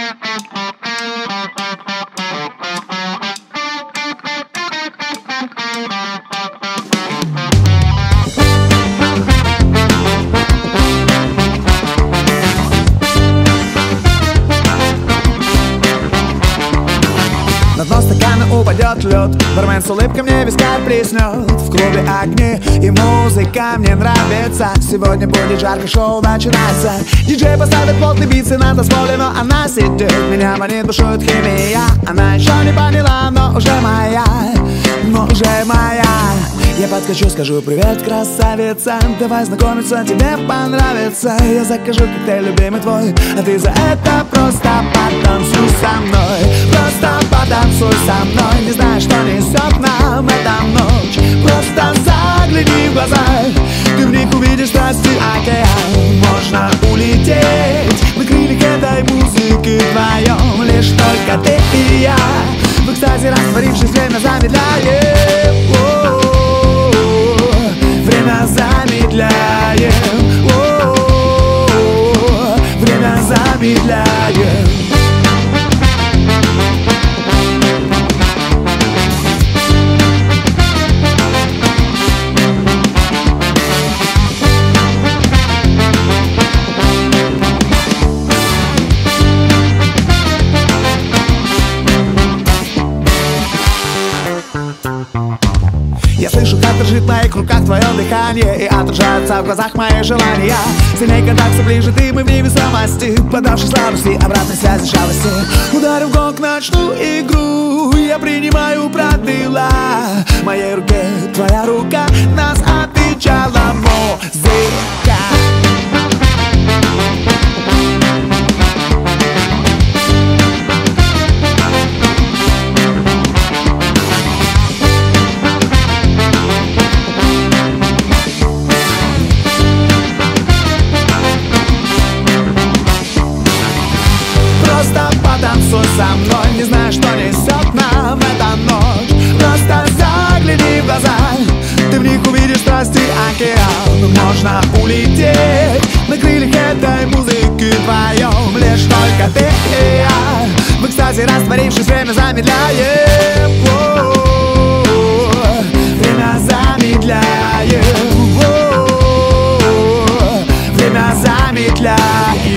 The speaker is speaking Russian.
На дно стакана упадет лед, бармен с улыбкой мне вискарь плеснет. В клубе огни и музыка мне нравится. Сегодня будет жарко, шоу начинается. Диджей поставит плотный бит, на танцполе, но она сидит. Меня манит, бушует химия. Она еще не поняла, но уже моя. Я подскочу, скажу привет, красавица. Давай знакомиться, тебе понравится. Я закажу коктейль, любимый твой, а ты за это просто потанцуй со мной. Просто потанцуй со мной. Не знаю, что несет нам эта ночь. Просто загляни в глаза, ты в них увидишь страсти океан. Можно улететь на крыльях этой музыки вдвоем. Лишь только ты и я, в экстазе растворившись, время замедляем. Время замедляем. Время замедляем. Я слышу, как дрожит в моих руках твое дыхание, и отражаются в глазах мои желания. Сильней контакт, ближе ты, мы в невесомости, подавшись слабости, обратной связи, шалости. Ударю в гонг, начну игру, я принимаю правила. В моей руке твоя рука, нас отвечала музыка. Потанцуй со мной, не знаю, что несет нам эта ночь. Просто загляни в глаза, ты в них увидишь страсти океан. Можно улететь на крыльях этой музыки вдвоем. Лишь только ты и я, в экстазе растворившись, время замедляем. Время замедляем. Время замедляем.